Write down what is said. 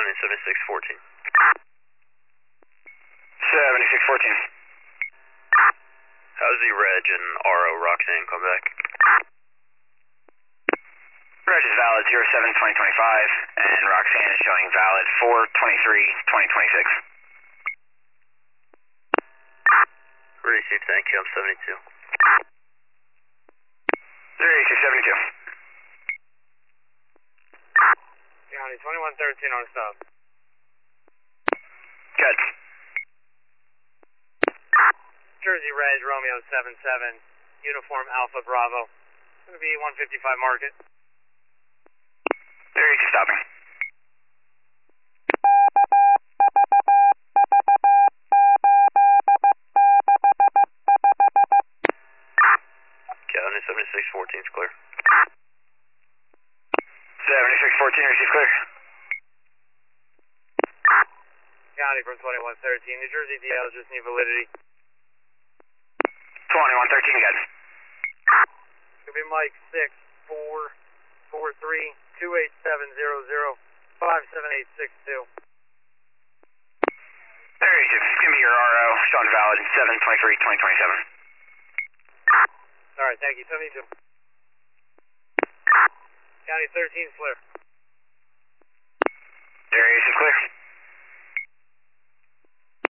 County 7614. 7614. How's the reg and RO Roxanne come back? Reg is valid 07-2025, and Roxanne is showing valid 4-23-2026. Received, thank you, I'm 72. 0672. County 2113 on stop. Good. Jersey Reg, Romeo 77, uniform Alpha Bravo. It's going to be 155 market. 32 stopping. County 7614 is clear. 7614 receives clear. County from 2113, New Jersey DL just need validity. 2113 good. It's going to be Mike 6443-28700-57862. 32. It's going to be your RO, showing valid 7-23-2027. Alright, thank you, 72. County 13 is clear. Darius is clear.